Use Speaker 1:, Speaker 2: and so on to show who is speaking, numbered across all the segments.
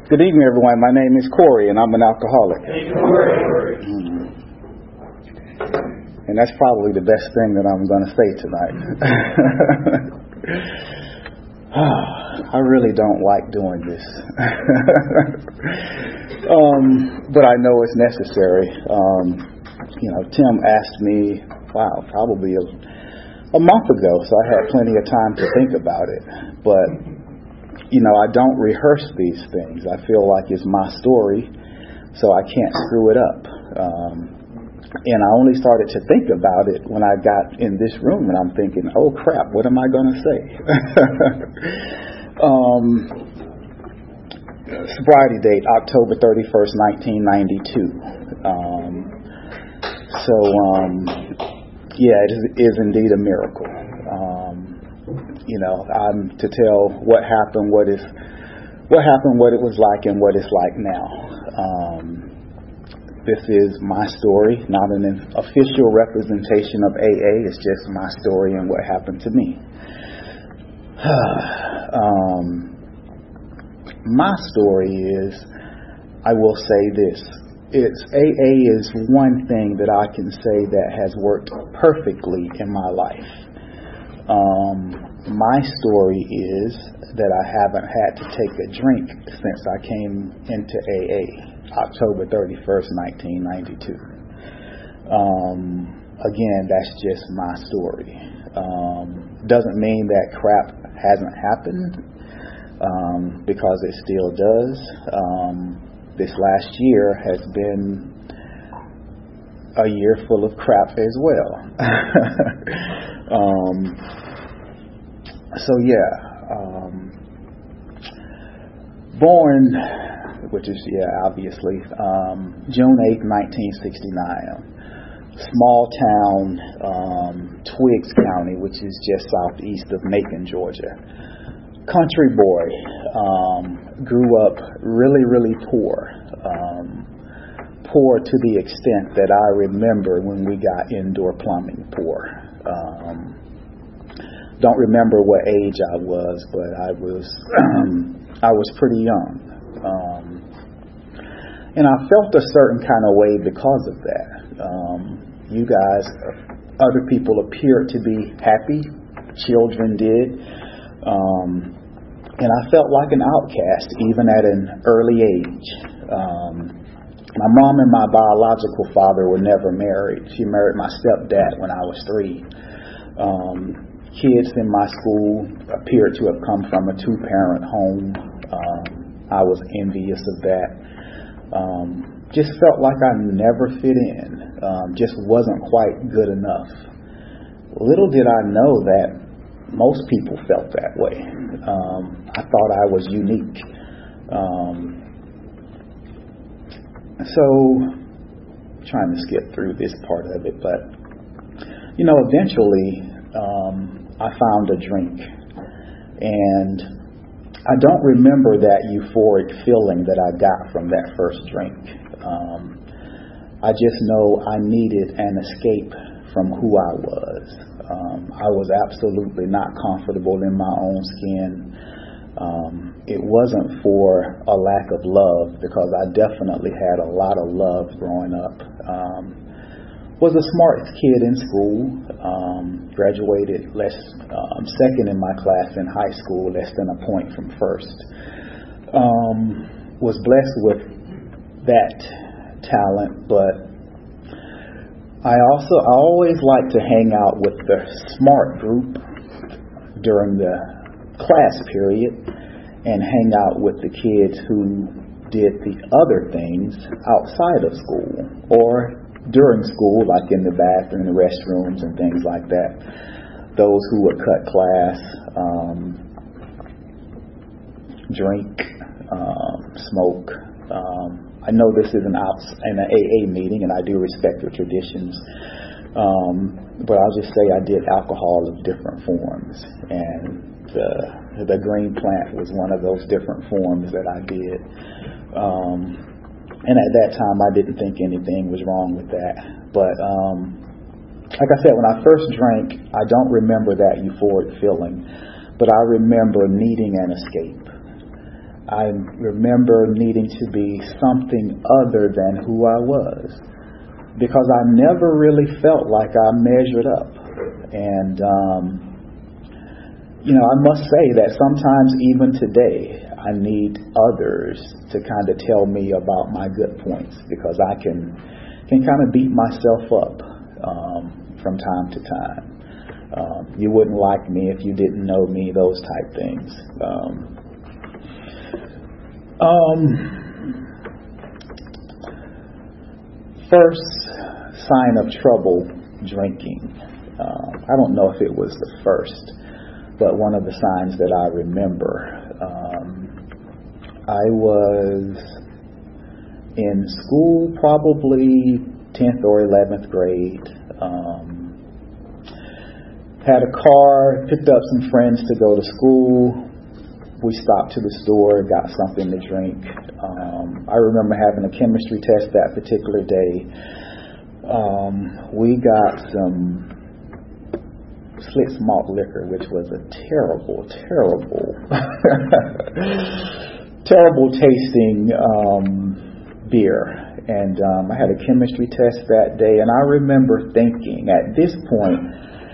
Speaker 1: Good evening, everyone. My name is Corey, and I'm an alcoholic. And that's probably the best thing that I'm going to say tonight. I really don't like doing this. But I know it's necessary. Tim asked me, probably a month ago, so I had plenty of time to think about it. But I don't rehearse these things. I feel like it's my story, so I can't screw it up. And I only started to think about it when I got in this room, and I'm thinking, oh crap, what am I going to say? Sobriety date, October 31st, 1992. It is indeed a miracle. I'm to tell what happened, what it was like, and what it's like now. This is my story, not an official representation of AA. It's just my story and what happened to me. My story is, I will say this. AA is one thing that I can say that has worked perfectly in my life. My story is that I haven't had to take a drink since I came into AA, October 31st, 1992. Again, that's just my story. Doesn't mean that crap hasn't happened, because it still does. This last year has been a year full of crap as well. Born, which is, obviously, June 8th, 1969. Small town, Twiggs County, which is just southeast of Macon, Georgia. Country boy, grew up really, really poor. Poor to the extent that I remember when we got indoor plumbing poor. Don't remember what age I was, but I was pretty young. And I felt a certain kind of way because of that. You guys, other people appeared to be happy. Children did. And I felt like an outcast even at an early age. My mom and my biological father were never married. She married my stepdad when I was 3. Kids in my school appeared to have come from a 2-parent home. I was envious of that. Just felt like I never fit in. Just wasn't quite good enough. Little did I know that most people felt that way. I thought I was unique. Trying to skip through this part of it, but eventually I found a drink, and I don't remember that euphoric feeling that I got from that first drink. I just know I needed an escape from who I was. I was absolutely not comfortable in my own skin. It wasn't for a lack of love, because I definitely had a lot of love growing up. Was a smart kid in school. Graduated second in my class in high school, less than a point from first. Was blessed with that talent, but I always like to hang out with the smart group during the class period and hang out with the kids who did the other things outside of school or during school, like in the bathroom, the restrooms, and things like that. Those who would cut class, drink, smoke. I know this is an AA meeting, and I do respect the traditions. But I'll just say I did alcohol of different forms, and the green plant was one of those different forms that I did. And at that time, I didn't think anything was wrong with that. But like I said, when I first drank, I don't remember that euphoric feeling, but I remember needing an escape. I remember needing to be something other than who I was, because I never really felt like I measured up. And, I must say that sometimes even today, I need others to kind of tell me about my good points, because I can kind of beat myself up from time to time. You wouldn't like me if you didn't know me, those type things. First sign of trouble, drinking. I don't know if it was the first, but one of the signs that I remember. I was in school, probably 10th or 11th grade. Had a car, picked up some friends to go to school. We stopped to the store, got something to drink. I remember having a chemistry test that particular day. We got some Schlitz malt liquor, which was a terrible tasting beer. And I had a chemistry test that day, and I remember thinking at this point,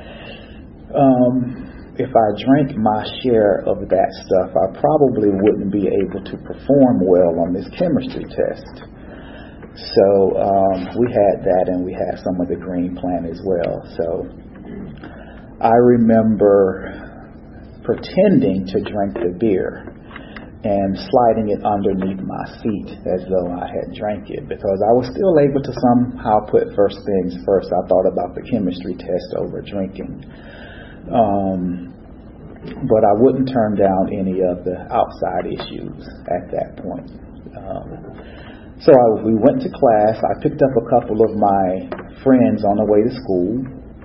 Speaker 1: if I drank my share of that stuff, I probably wouldn't be able to perform well on this chemistry test. So we had that, and we had some of the Green Plant as well. So I remember pretending to drink the beer and sliding it underneath my seat as though I had drank it, because I was still able to somehow put first things first. I thought about the chemistry test over drinking. But I wouldn't turn down any of the outside issues at that point. So we went to class. I picked up a couple of my friends on the way to school.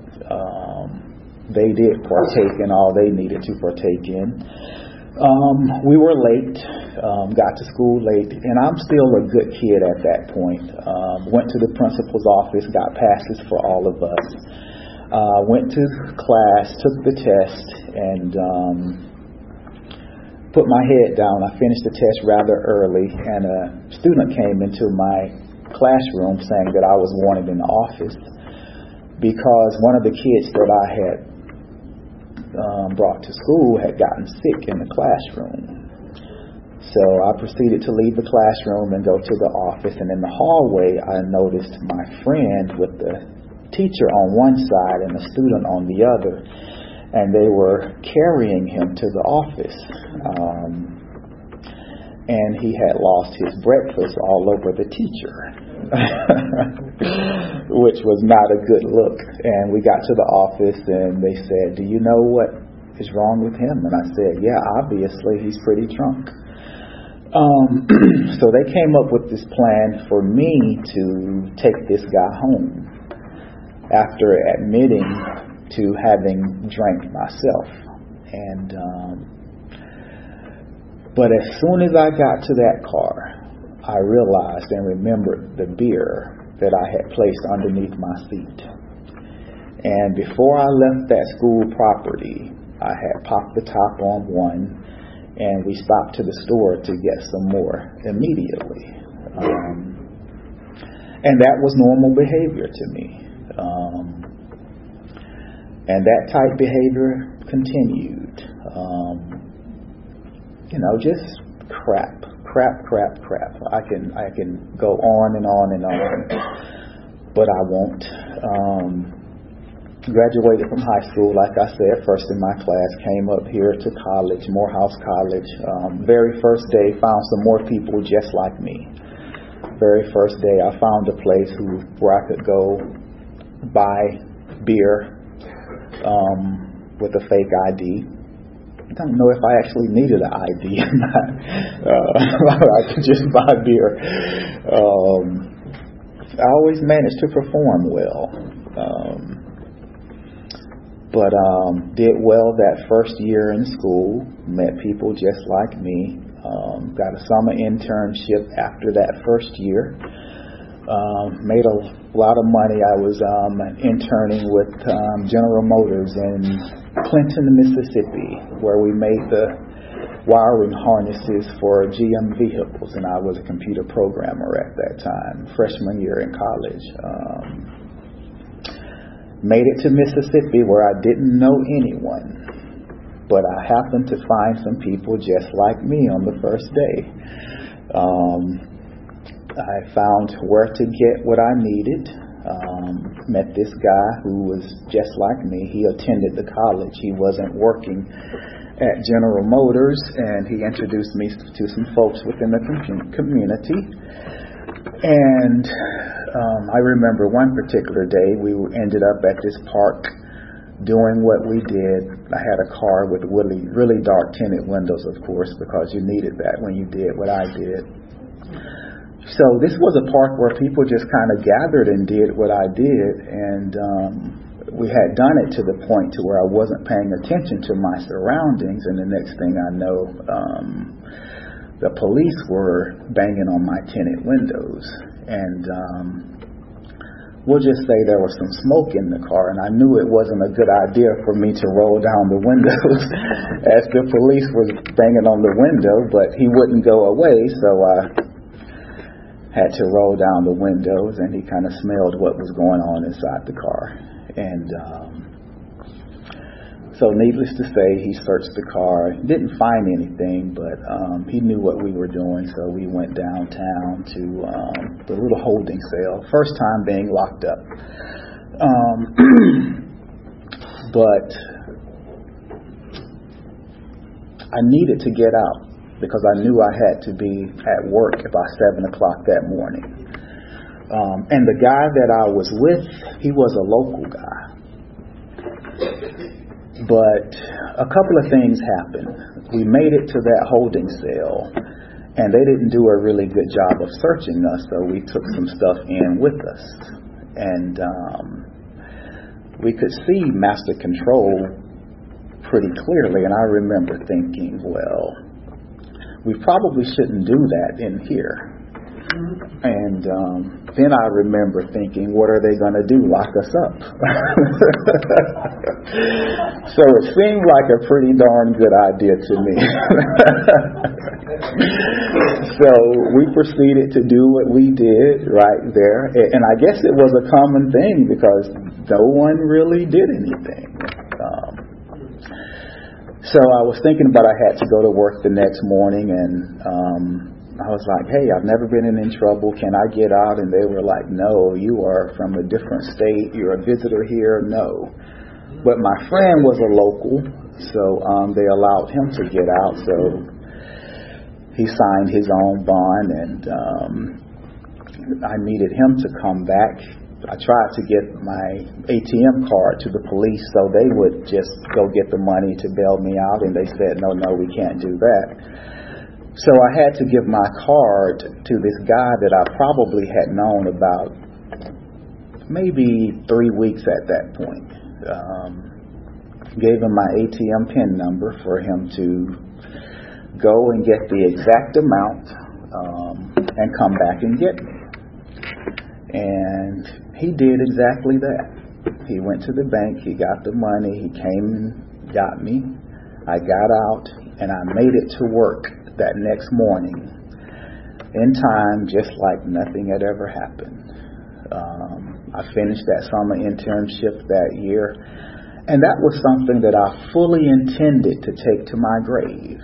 Speaker 1: They did partake in all they needed to partake in. We were late, got to school late, and I'm still a good kid at that point. Went to the principal's office, got passes for all of us. Went to class, took the test, and put my head down. I finished the test rather early, and a student came into my classroom saying that I was wanted in the office because one of the kids that I had brought to school had gotten sick in the classroom. So I proceeded to leave the classroom and go to the office, and in the hallway I noticed my friend with the teacher on one side and a student on the other, and they were carrying him to the office. And he had lost his breakfast all over the teacher, which was not a good look. And we got to the office, and they said, "Do you know what is wrong with him?" And I said, "Yeah, obviously he's pretty drunk." So they came up with this plan for me to take this guy home after admitting to having drank myself. And but as soon as I got to that car, I realized and remembered the beer that I had placed underneath my seat. And before I left that school property, I had popped the top on one, and we stopped to the store to get some more immediately. And that was normal behavior to me. And that type behavior continued. Just crap. I can go on and on and on, but I won't. Graduated from high school, like I said, first in my class, came up here to college, Morehouse College. Very first day, found some more people just like me. Very first day, I found a place where I could go buy beer with a fake ID. I don't know if I actually needed an ID or not. I could just buy beer. I always managed to perform well. But did well that first year in school. Met people just like me. Got a summer internship after that first year. Made a lot of money. I was interning with General Motors in Clinton, Mississippi, where we made the wiring harnesses for GM vehicles, and I was a computer programmer at that time, freshman year in college. Made it to Mississippi, where I didn't know anyone, but I happened to find some people just like me on the first day. I found where to get what I needed. Met this guy who was just like me. He attended the college. He wasn't working at General Motors, and he introduced me to some folks within the community. And I remember one particular day we ended up at this park doing what we did. I had a car with really dark tinted windows, of course, because you needed that when you did what I did. So this was a park where people just kind of gathered and did what I did, and we had done it to the point to where I wasn't paying attention to my surroundings, and the next thing I know, the police were banging on my tinted windows, and we'll just say there was some smoke in the car, and I knew it wasn't a good idea for me to roll down the windows as the police was banging on the window, but he wouldn't go away, so I had to roll down the windows, and he kind of smelled what was going on inside the car. And so needless to say, he searched the car, didn't find anything, but he knew what we were doing, so we went downtown to the little holding cell. First time being locked up. But I needed to get out, because I knew I had to be at work by 7 o'clock that morning. And the guy that I was with, he was a local guy. But a couple of things happened. We made it to that holding cell, and they didn't do a really good job of searching us, so we took some stuff in with us. And we could see master control pretty clearly, and I remember thinking, well, we probably shouldn't do that in here. And then I remember thinking, what are they going to do, lock us up? So it seemed like a pretty darn good idea to me. So we proceeded to do what we did right there. And I guess it was a common thing, because no one really did anything. So I was thinking about I had to go to work the next morning, and I was like, hey, I've never been in trouble. Can I get out? And they were like, no, you are from a different state. You're a visitor here. No. But my friend was a local, so they allowed him to get out. So he signed his own bond, and I needed him to come back. I tried to get my ATM card to the police so they would just go get the money to bail me out, and they said, no, we can't do that. So I had to give my card to this guy that I probably had known about maybe 3 weeks at that point. Gave him my ATM PIN number for him to go and get the exact amount and come back and get me. And he did exactly that. He went to the bank, he got the money, he came and got me. I got out, and I made it to work that next morning in time, just like nothing had ever happened. I finished that summer internship that year, and that was something that I fully intended to take to my grave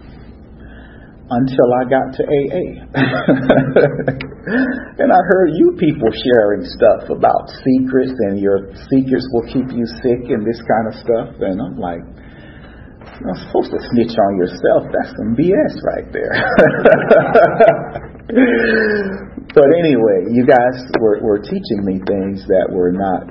Speaker 1: until I got to AA. And I heard you people sharing stuff about secrets, and your secrets will keep you sick and this kind of stuff, and I'm like, you're not supposed to snitch on yourself. That's some BS right there. But anyway, you guys were teaching me things that were not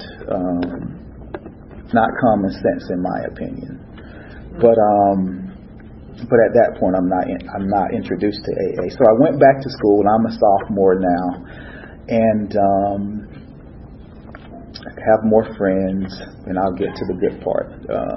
Speaker 1: common sense, in my opinion. But at that point, I'm not introduced to AA. So I went back to school, and I'm a sophomore now, and have more friends. And I'll get to the good part.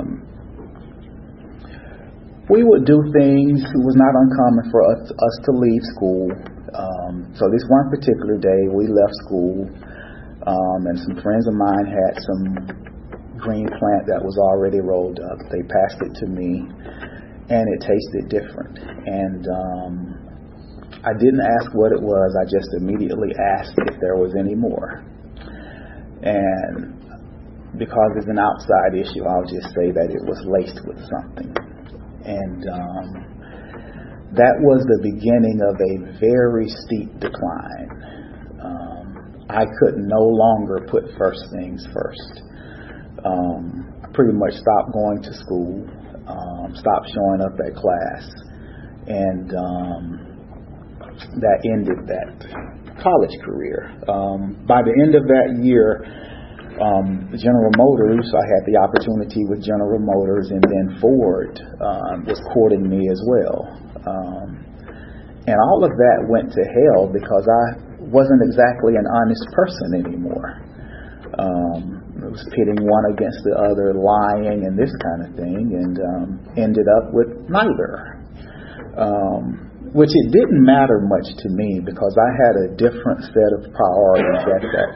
Speaker 1: We would do things. It was not uncommon for us to leave school. So this one particular day, we left school, and some friends of mine had some green plant that was already rolled up. They passed it to me, and it tasted different. And I didn't ask what it was. I just immediately asked if there was any more. And because it's an outside issue, I'll just say that it was laced with something. And that was the beginning of a very steep decline. I could no longer put first things first. I pretty much stopped going to school, stopped showing up at class, and that ended that college career. By the end of that year, General Motors, I had the opportunity with General Motors, and then Ford was courting me as well. And all of that went to hell because I wasn't exactly an honest person anymore. It was pitting one against the other, lying and this kind of thing, and ended up with neither. Which it didn't matter much to me because I had a different set of priorities at that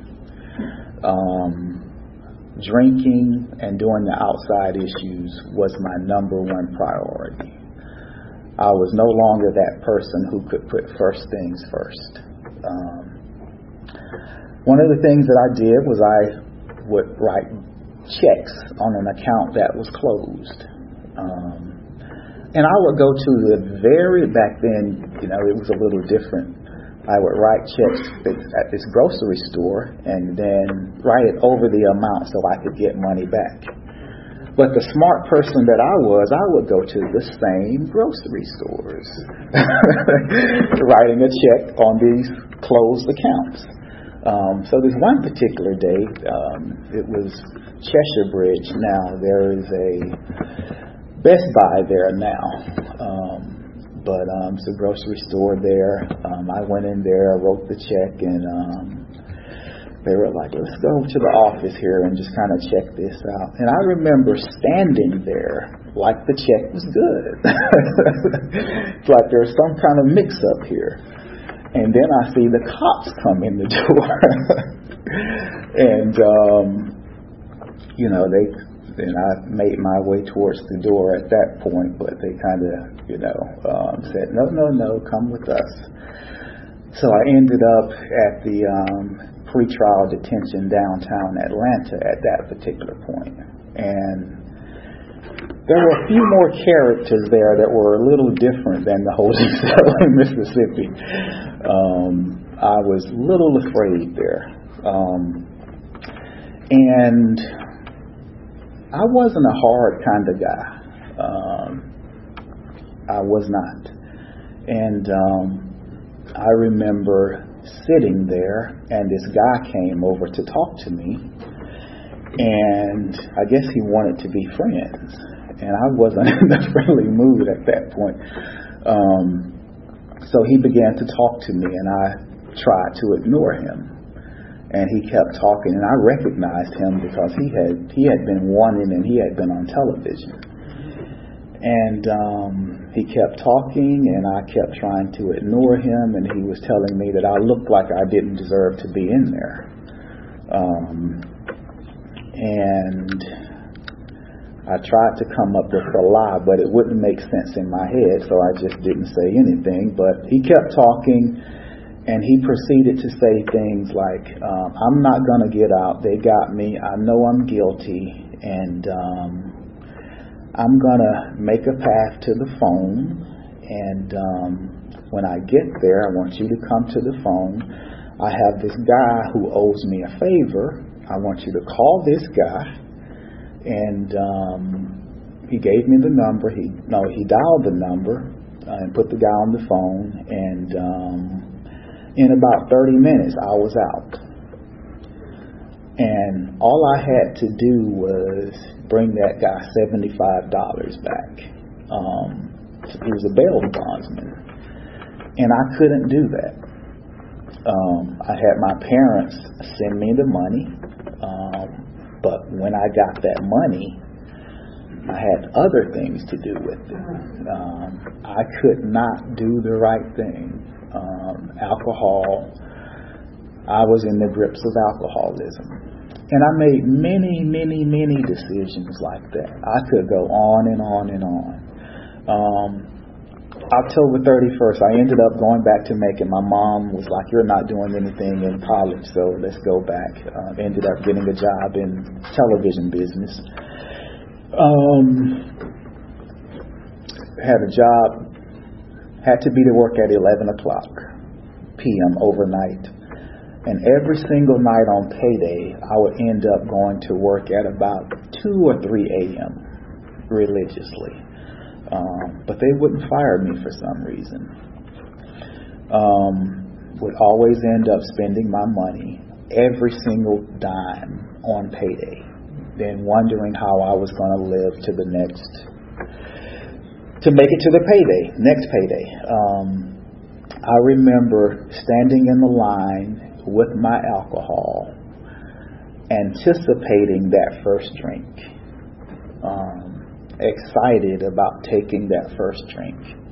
Speaker 1: point. Drinking and doing the outside issues was my number one priority. I was no longer that person who could put first things first. One of the things that I did was I would write checks on an account that was closed. And I would go to back then, it was a little different. I would write checks at this grocery store and then write it over the amount so I could get money back. But the smart person that I would go to the same grocery stores, writing a check on these closed accounts. So this one particular day, it was Cheshire Bridge. Now there is a Best Buy there now, but it's a grocery store there. I went in there, I wrote the check, and they were like, let's go to the office here and just kind of check this out. And I remember standing there like the check was good. It's like there's some kind of mix-up here. And then I see the cops come in the door. And, and I made my way towards the door at that point, but they kind of, said, no, come with us. So I ended up at the pretrial detention downtown Atlanta at that particular point. And there were a few more characters there that were a little different than the holding cell in Mississippi. I was a little afraid there. And I wasn't a hard kind of guy. I was not. And I remember sitting there, and this guy came over to talk to me, and I guess he wanted to be friends, and I wasn't in a friendly mood at that point. So he began to talk to me, and I tried to ignore him, and he kept talking, and I recognized him because he had been wanted, and he had been on television. And he kept talking, and I kept trying to ignore him, and he was telling me that I looked like I didn't deserve to be in there. And I tried to come up with a lie, but it wouldn't make sense in my head, so I just didn't say anything. But he kept talking, and he proceeded to say things like, I'm not going to get out. They got me. I know I'm guilty, and I'm going to make a path to the phone, and when I get there, I want you to come to the phone. I have this guy who owes me a favor. I want you to call this guy. And he gave me the number. He dialed the number and put the guy on the phone, and in about 30 minutes, I was out. And all I had to do was bring that guy $75 back. He was a bail bondsman, and I couldn't do that. I had my parents send me the money, but when I got that money, I had other things to do with it. I could not do the right thing. Alcohol, I was in the grips of alcoholism. And I made many, many, many decisions like that. I could go on and on and on. October 31st, I ended up going back to Macon. My mom was like, "You're not doing anything in college, so let's go back." Ended up getting a job in television business. Had a job, had to be to work at 11 o'clock p.m. overnight. And every single night on payday, I would end up going to work at about 2 or 3 a.m. religiously. But they wouldn't fire me for some reason. Would always end up spending my money, every single dime, on payday. Then wondering how I was going to live to make it to the next payday. I remember standing in the line with my alcohol, anticipating that first drink. Excited about taking that first drink.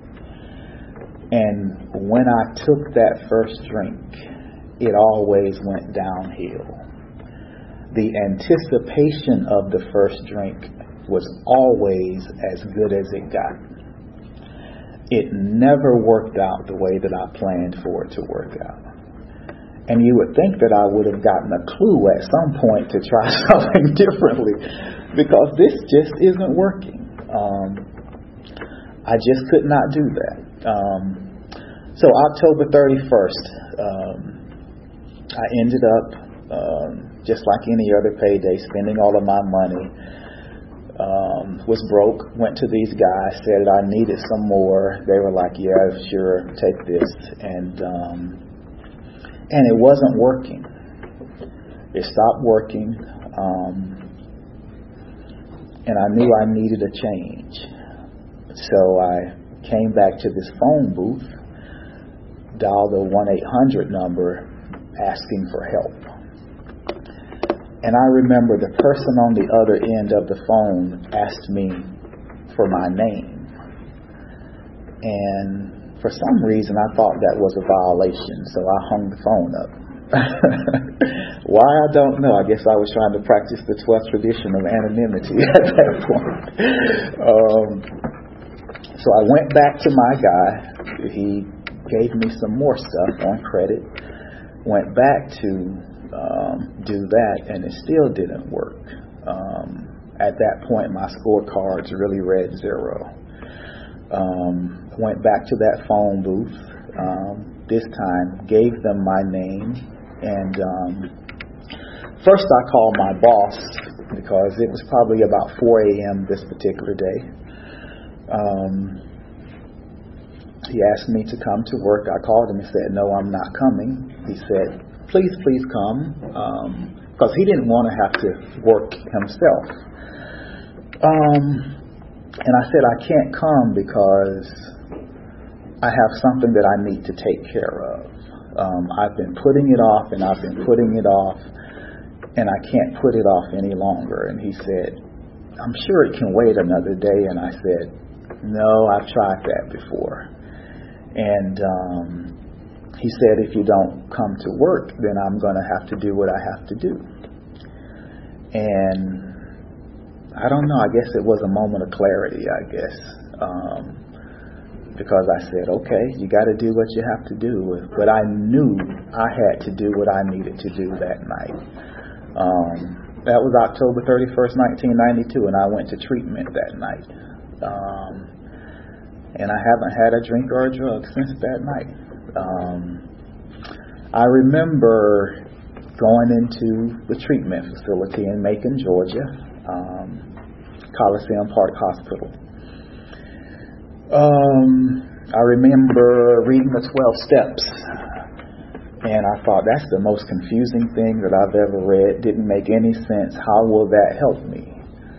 Speaker 1: And when I took that first drink, it always went downhill. The anticipation of the first drink was always as good as it got. It never worked out the way that I planned for it to work out. And you would think that I would have gotten a clue at some point to try something differently, because this just isn't working. I just could not do that. So October 31st, I ended up, just like any other payday, spending all of my money. Was broke, went to these guys, said I needed some more. They were like, "Yeah, sure, take this." And it wasn't working. It stopped working. And I knew I needed a change. So I came back to this phone booth, dialed the 1-800 number, asking for help. And I remember the person on the other end of the phone asked me for my name. And for some reason, I thought that was a violation, so I hung the phone up. Why, I don't know. I guess I was trying to practice the 12th tradition of anonymity at that point. So I went back to my guy. He gave me some more stuff on credit. Went back to do that, and it still didn't work. At that point, my scorecards really read 0. Went back to that phone booth. This time, gave them my name, and first I called my boss, because it was probably about 4 a.m. this particular day. He asked me to come to work. I called him and said, "No, I'm not coming." He said, please come, because he didn't want to have to work himself. And I said, "I can't come because I have something that I need to take care of. I've been putting it off, and I've been putting it off, and I can't put it off any longer." And he said, "I'm sure it can wait another day." And I said, "No, I've tried that before." And he said, "If you don't come to work, then I'm going to have to do what I have to do." And I don't know, I guess it was a moment of clarity, because I said, "Okay, you got to do what you have to do." But I knew I had to do what I needed to do that night. That was October 31st, 1992, and I went to treatment that night. And I haven't had a drink or a drug since that night. I remember going into the treatment facility in Macon, Georgia, Coliseum Park Hospital. I remember reading the 12 steps, and I thought, that's the most confusing thing that I've ever read. Didn't make any sense. How will that help me?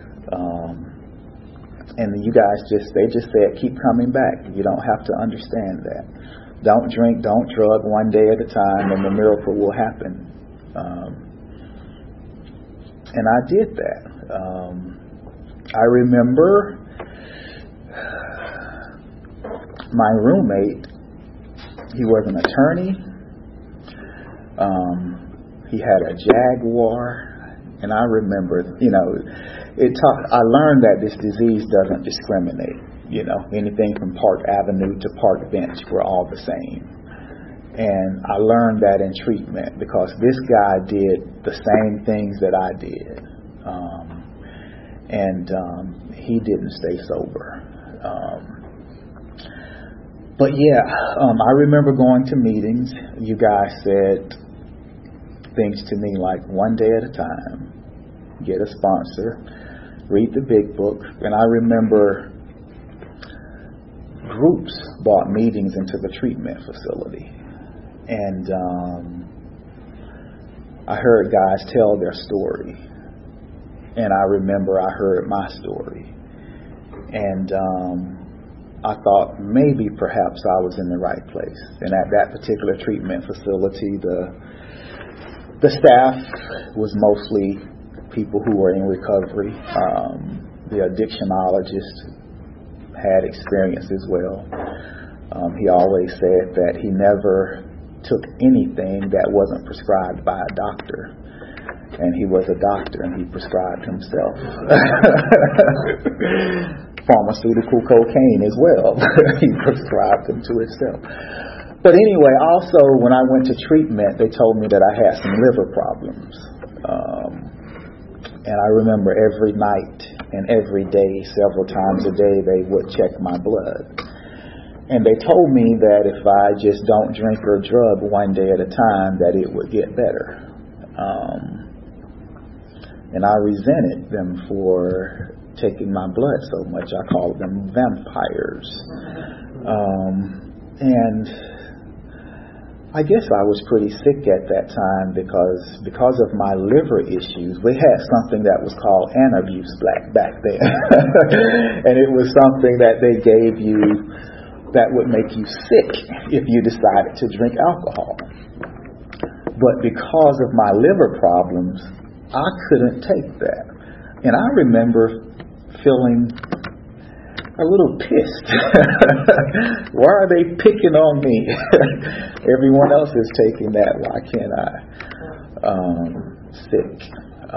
Speaker 1: And you guys they just said, keep coming back. You don't have to understand that. Don't drink, don't drug, one day at a time, and the miracle will happen. And I did that. I remember my roommate, he was an attorney. He had a Jaguar. And I remember, I learned that this disease doesn't discriminate. anything from Park Avenue to Park Bench were all the same. And I learned that in treatment because this guy did the same things that I did. He didn't stay sober. But yeah, I remember going to meetings. You guys said things to me like one day at a time, get a sponsor, read the big book. And I remember groups bought meetings into the treatment facility. And I heard guys tell their story. And I remember I heard my story. And I thought maybe perhaps I was in the right place. And at that particular treatment facility, the staff was mostly people who were in recovery. The addictionologist had experience as well. He always said that he never took anything that wasn't prescribed by a doctor. And he was a doctor and he prescribed himself pharmaceutical cocaine as well. He prescribed them to himself. But anyway, also when I went to treatment, they told me that I had some liver problems. And I remember every night and every day, several times a day, they would check my blood. And they told me that if I just don't drink or drug one day at a time, that it would get better. And I resented them for taking my blood so much. I called them vampires. And I guess I was pretty sick at that time because of my liver issues. We had something that was called Antabuse back then. And it was something that they gave you that would make you sick if you decided to drink alcohol. But because of my liver problems, I couldn't take that. And I remember feeling a little pissed. Why are they picking on me? Everyone else is taking that. Why can't I? Sick.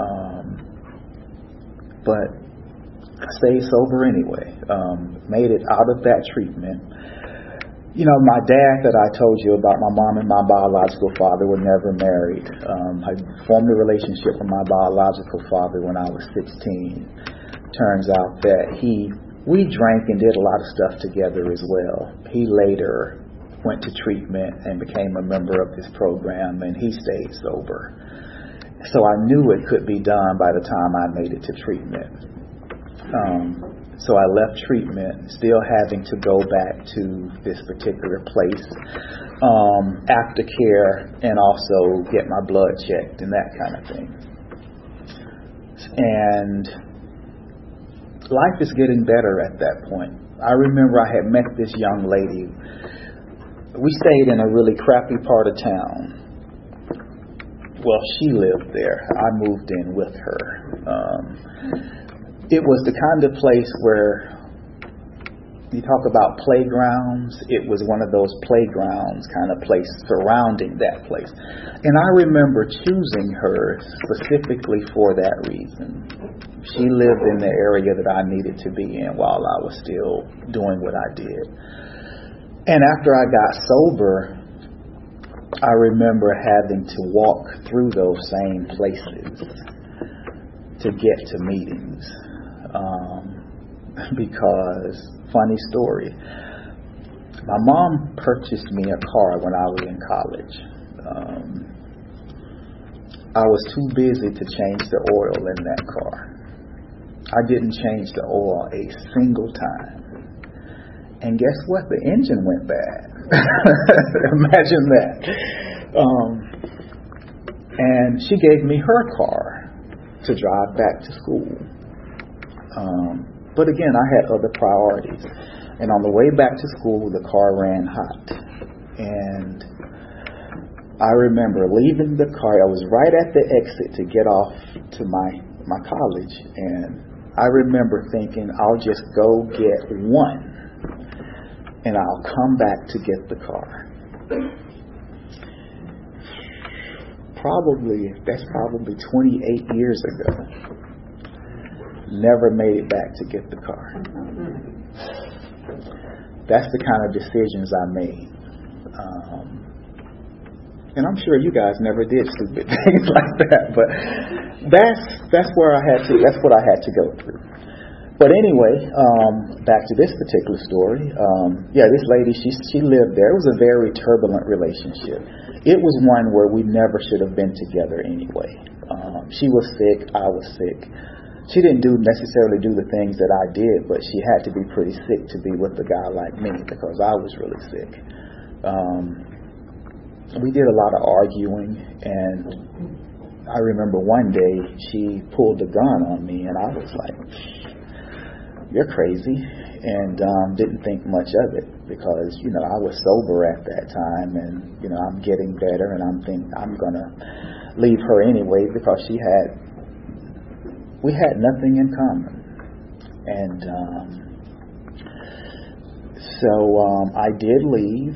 Speaker 1: But I stayed sober anyway. Made it out of that treatment. My dad that I told you about, my mom and my biological father were never married. I formed a relationship with my biological father when I was 16. Turns out that we drank and did a lot of stuff together as well. He later went to treatment and became a member of this program, and he stayed sober. So I knew it could be done by the time I made it to treatment. So I left treatment, still having to go back to this particular place, aftercare, and also get my blood checked and that kind of thing. And life is getting better at that point. I remember I had met this young lady. We stayed in a really crappy part of town. Well, she lived there. I moved in with her. It was the kind of place where you talk about playgrounds. It was one of those playgrounds kind of place surrounding that place. And I remember choosing her specifically for that reason. She lived in the area that I needed to be in while I was still doing what I did. And after I got sober, I remember having to walk through those same places to get to meetings. Because, funny story, my mom purchased me a car when I was in college. I was too busy to change the oil in that car. I didn't change the oil a single time. And guess what? The engine went bad. Imagine that. And she gave me her car to drive back to school. But again, I had other priorities. And on the way back to school, the car ran hot. And I remember leaving the car. I was right at the exit to get off to my college. And I remember thinking, I'll just go get one. And I'll come back to get the car. That's probably 28 years ago. Never made it back to get the car. that's the kind of decisions I made. And I'm sure you guys never did stupid things like that, but that's what I had to go through. But anyway, back to this particular story. This lady, she lived there. It was a very turbulent relationship. It was one where we never should have been together anyway. She was sick, I was sick. She didn't necessarily do the things that I did, but she had to be pretty sick to be with a guy like me because I was really sick. We did a lot of arguing, and I remember one day she pulled a gun on me, and I was like, "You're crazy," and didn't think much of it because, I was sober at that time, and, I'm getting better, and I'm going to leave her anyway because we had nothing in common. And so I did leave,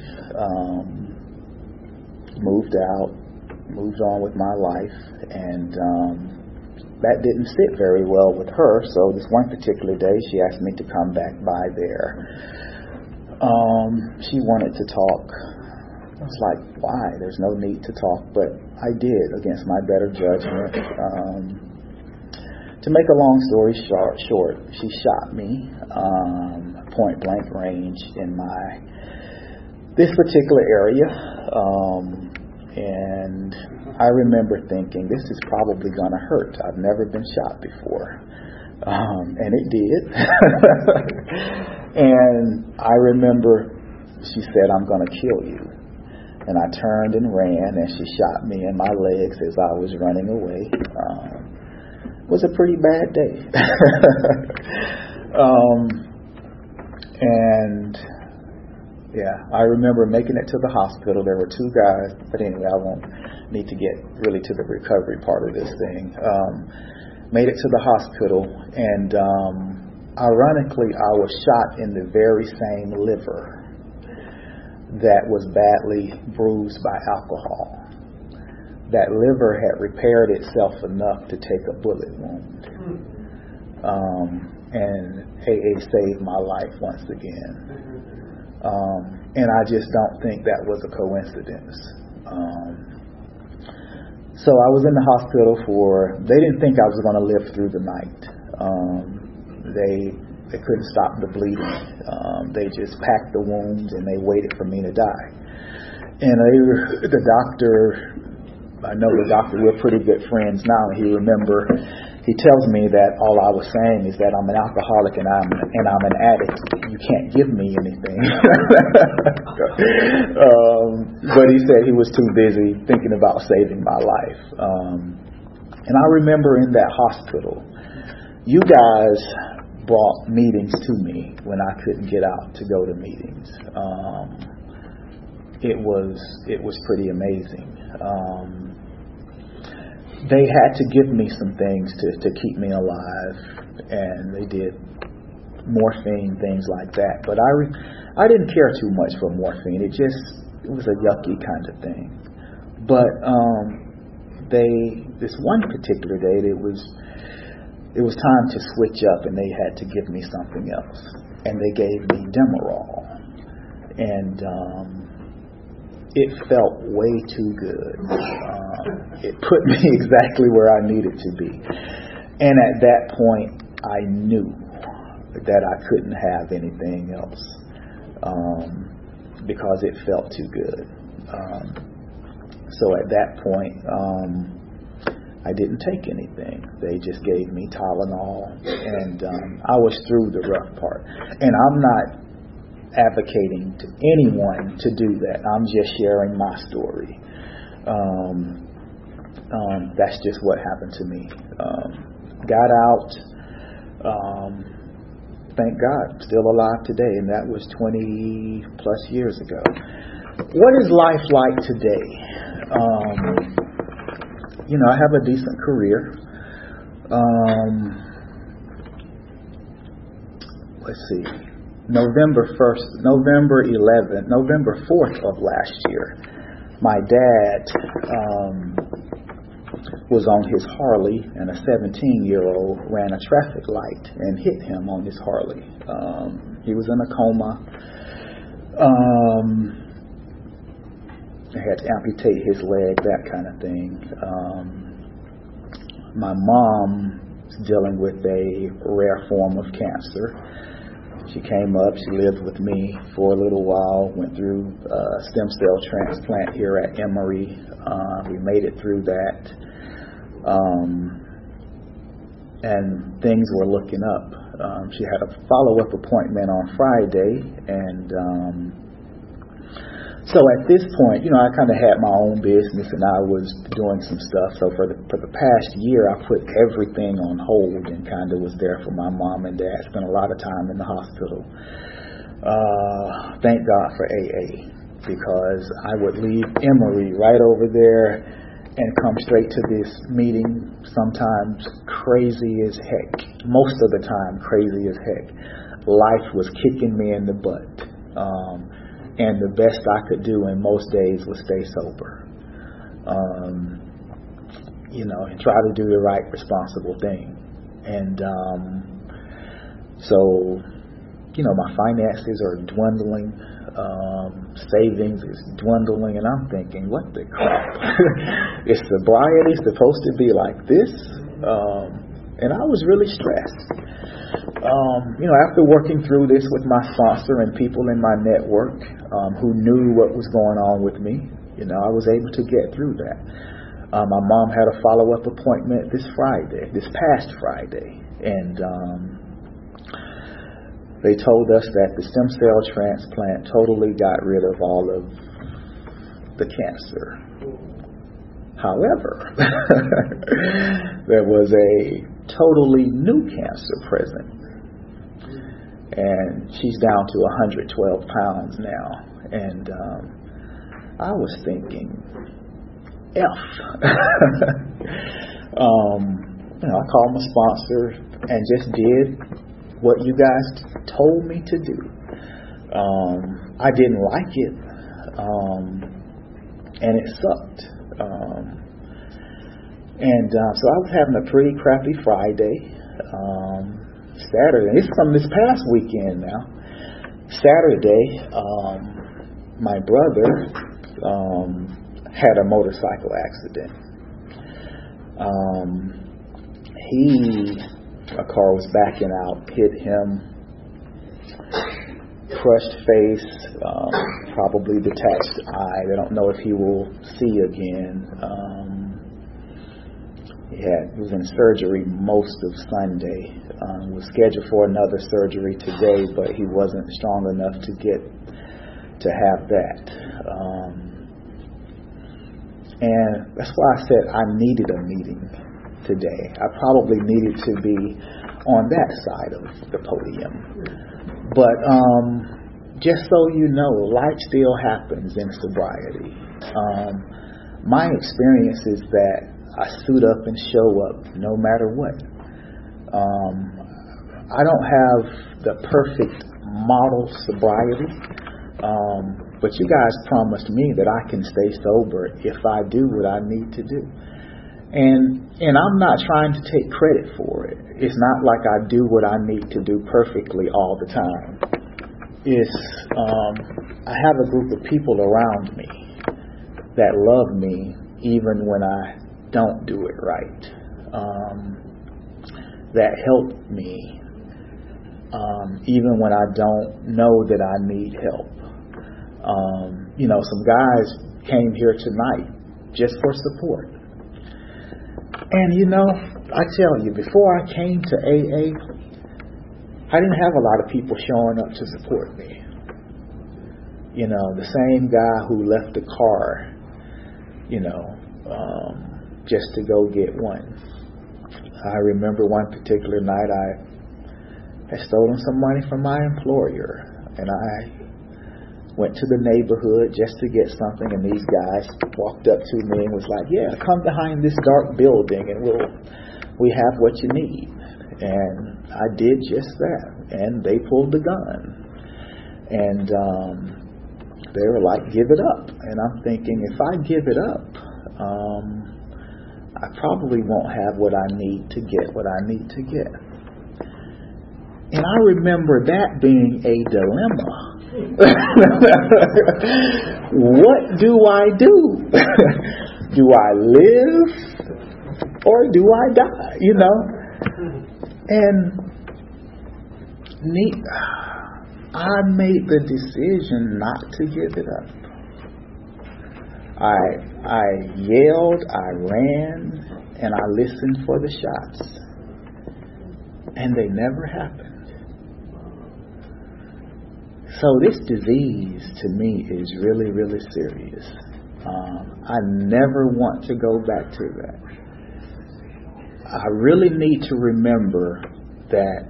Speaker 1: moved on with my life, and that didn't sit very well with her. So this one particular day, she asked me to come back by there. She wanted to talk. I was like, why? There's no need to talk, but I did against my better judgment. To make a long story short, she shot me point blank range in this particular area. And I remember thinking, this is probably going to hurt. I've never been shot before. And it did. And I remember she said, "I'm going to kill you." And I turned and ran, and she shot me in my legs as I was running away. It was a pretty bad day. I remember making it to the hospital. There were two guys, but anyway, I won't need to get really to the recovery part of this thing. Made it to the hospital, and ironically, I was shot in the very same liver that was badly bruised by alcohol. That liver had repaired itself enough to take a bullet wound. And AA saved my life once again. And I just don't think that was a coincidence. So I was in the hospital they didn't think I was going to live through the night. They couldn't stop the bleeding. They just packed the wounds and they waited for me to die. And the doctor, I know the doctor, we're pretty good friends now. He tells me that all I was saying is that I'm an alcoholic and I'm an addict. You can't give me anything. But he said he was too busy thinking about saving my life. And I remember in that hospital, you guys brought meetings to me when I couldn't get out to go to meetings. It was pretty amazing. They had to give me some things to keep me alive, and they did morphine, things like that. But I didn't care too much for morphine. It was a yucky kind of thing. But this one particular day, it was time to switch up, and they had to give me something else, and they gave me Demerol, and it felt way too good. It put me exactly where I needed to be. And at that point, I knew that I couldn't have anything else because it felt too good. So at that point, I didn't take anything. They just gave me Tylenol, and I was through the rough part. And I'm not advocating to anyone to do that. I'm just sharing my story. That's just what happened to me. Got out. Thank God, still alive today, and that was 20 plus years ago. What is life like today? I have a decent career. Let's see. November 4th of last year, my dad was on his Harley, and a 17-year-old ran a traffic light and hit him on his Harley. He was in a coma. They had to amputate his leg, that kind of thing. My mom is dealing with a rare form of cancer. She came up, she lived with me for a little while, went through stem cell transplant here at Emory. We made it through that. And things were looking up. She had a follow-up appointment on Friday, and so at this point, I kind of had my own business and I was doing some stuff. So for the past year, I put everything on hold and kind of was there for my mom and dad. Spent a lot of time in the hospital. Thank God for AA, because I would leave Emory right over there and come straight to this meeting, sometimes crazy as heck. Most of the time, crazy as heck. Life was kicking me in the butt. And the best I could do in most days was stay sober. And try to do the right, responsible thing. And so, my finances are dwindling. Savings is dwindling, and I'm thinking, what the crap? Is sobriety supposed to be like this? And I was really stressed. After working through this with my sponsor and people in my network who knew what was going on with me, I was able to get through that. My mom had a follow-up appointment this past Friday, and they told us that the stem cell transplant totally got rid of all of the cancer. However, there was a totally new cancer present. And she's down to 112 pounds now. And I was thinking, F. I called my sponsor and just did what you guys told me to do. I didn't like it. And it sucked. So I was having a pretty crappy Friday. Saturday, it's from this past weekend now. Saturday, my brother had a motorcycle accident. A car was backing out, hit him, crushed face, probably detached eye. They don't know if he will see again. He was in surgery most of Sunday. Was scheduled for another surgery today, but he wasn't strong enough to have that. And that's why I said I needed a meeting today. I probably needed to be on that side of the podium. But just so you know, life still happens in sobriety. My experience is that I suit up and show up no matter what. I don't have the perfect model sobriety, but you guys promised me that I can stay sober if I do what I need to do. And I'm not trying to take credit for it. It's not like I do what I need to do perfectly all the time. I have a group of people around me that love me even when I don't do it right, that help me even when I don't know that I need help. Some guys came here tonight just for support. And I tell you, before I came to AA, I didn't have a lot of people showing up to support me. The same guy who left the car, just to go get one. I remember one particular night I had stolen some money from my employer, and I went to the neighborhood just to get something, and these guys walked up to me and was like, yeah, come behind this dark building and we have what you need. And I did just that, and they pulled the gun. And they were like, give it up. And I'm thinking, if I give it up, I probably won't have what I need to get what I need to get. And I remember that being a dilemma. What do I do? Do I live or do I die? You know? And I made the decision not to give it up. I yelled, I ran, and I listened for the shots. And they never happened. So this disease to me is really, really serious. I never want to go back to that. I really need to remember that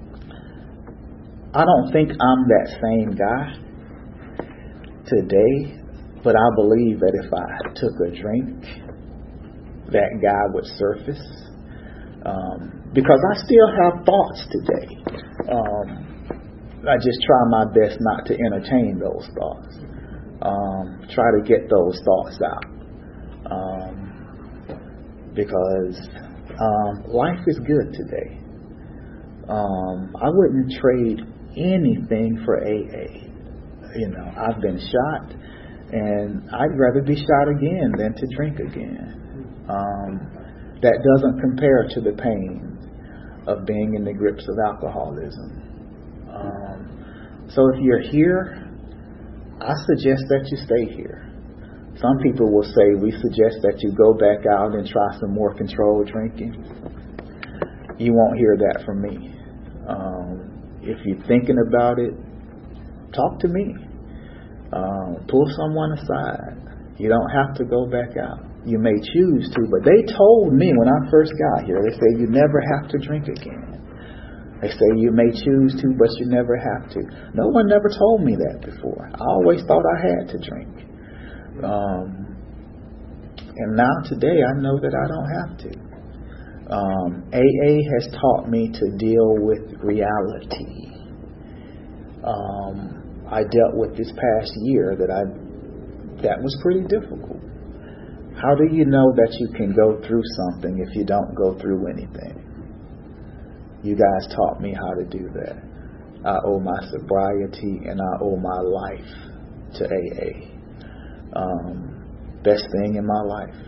Speaker 1: I don't think I'm that same guy today, but I believe that if I took a drink, that guy would surface. Because I still have thoughts today. I just try my best not to entertain those thoughts. Try to get those thoughts out. Because life is good today. I wouldn't trade anything for AA. You know, I've been shot, and I'd rather be shot again than to drink again. That doesn't compare to the pain of being in the grips of alcoholism. So if you're here, I suggest that you stay here. Some people will say we suggest that you go back out and try some more controlled drinking. You won't hear that from me. If you're thinking about it, talk to me. Pull someone aside. You don't have to go back out. You may choose to, but they told me when I first got here, they say you never have to drink again. They say you may choose to, but you never have to. No one never told me that before. I always thought I had to drink. And now today I know that I don't have to. AA has taught me to deal with reality. I dealt with this past year that was pretty difficult. How do you know that you can go through something if you don't go through anything? You guys taught me how to do that. I owe my sobriety and I owe my life to AA. Best thing in my life.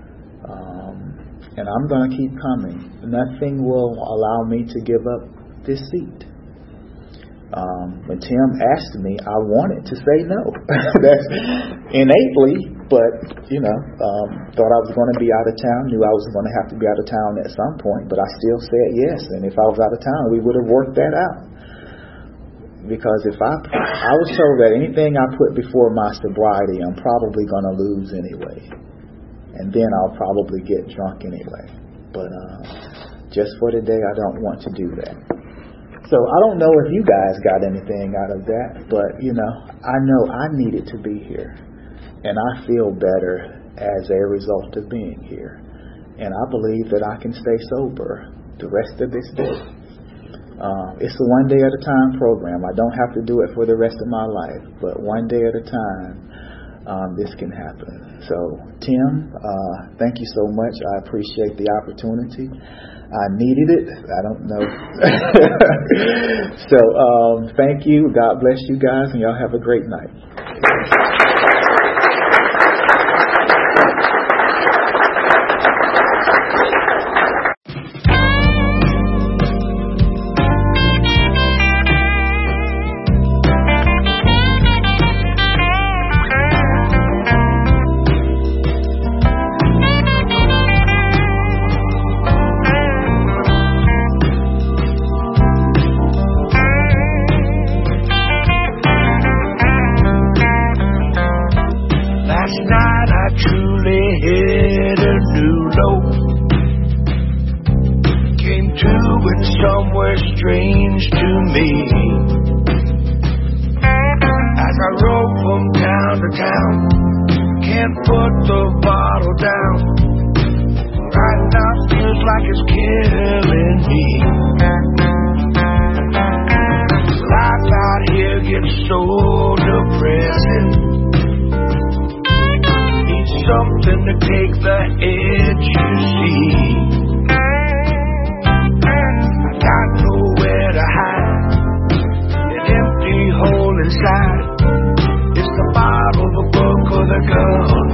Speaker 1: And I'm going to keep coming. Nothing will allow me to give up this seat. When Tim asked me, I wanted to say no. That's innately, but, thought I was going to be out of town, knew I was going to have to be out of town at some point, but I still said yes. And if I was out of town, we would have worked that out. Because if I was told that anything I put before my sobriety, I'm probably going to lose anyway. And then I'll probably get drunk anyway. But just for today, I don't want to do that. So I don't know if you guys got anything out of that, but, I know I needed to be here. And I feel better as a result of being here. And I believe that I can stay sober the rest of this day. It's a one day at a time program. I don't have to do it for the rest of my life, but one day at a time, this can happen. So, Tim, thank you so much. I appreciate the opportunity. I needed it. I don't know. So, thank you. God bless you guys, and y'all have a great night.
Speaker 2: Something to take the edge, you see. I got nowhere to hide. inside. It's the Bible, the book, or the girl